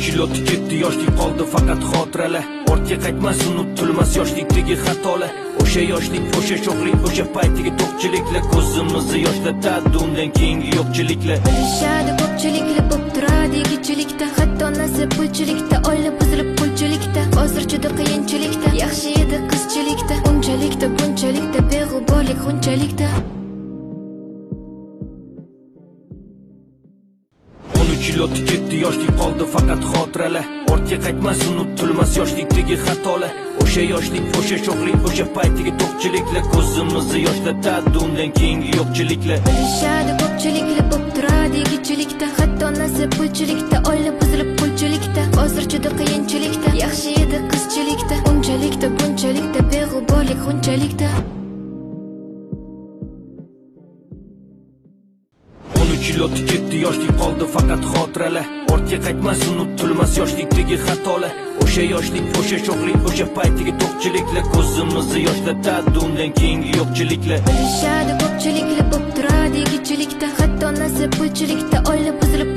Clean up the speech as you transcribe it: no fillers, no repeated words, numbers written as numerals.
13 yil o'tib ketdi, yoshlik qoldi faqat xotiralar. Ortga qaytmas, unutilmas yoshlikdagi xatolar. O'sha yoshlik, o'sha sho'xlik, o'sha paytdagi to'qchiliklar ko'zimizni yoshlatadi, undan keyingi yo'qchiliklar. Bilishadi ko'pchiliklar bo'p turadi ikichilikda, hatto nasib pulchilikda, oila buzilib qulchilikda. Hozir juda qiyinchilikda, yaxshi edi qizchilikda, unchalikda bunchalikda, beg'uborlik xunchalikda. 13 yil o'tib ketdi, yoshlik qoldi faqat xotiralar. Ortga qaytmas, unutilmas yoshlikdagi xatolar. O'sha yoshlik, o'sha sho'xlik, o'sha paytdagi to'qchiliklar ko'zimizni yoshlatadi, undan keyingi yo'qchiliklar. Bilishadi ko'pchiliklar bo'p turadi ikichilikda, hatto nasib pulchilikda, oila buzilib qulchilikda. Hozir juda qiyinchilikda, yaxshi edi qizchilikda, unchalikda bunchalikda, beg'uborlik xunchalikda. 13 yil o'tib ketdi, yoshlik qoldi faqat xotiralar. Ortga qaytmas, unutilmas yoshlikdagi xatolar. O'sha yoshlik, o'sha sho'xlik, o'sha paytdagi to'qchiliklar ko'zimizni yoshlatadi, undan keyingi yo'qchiliklar. Bilishadi ko'pchiliklar bo'p turadi ikichilikda, hatto nasib pulchilikda, oila buzilib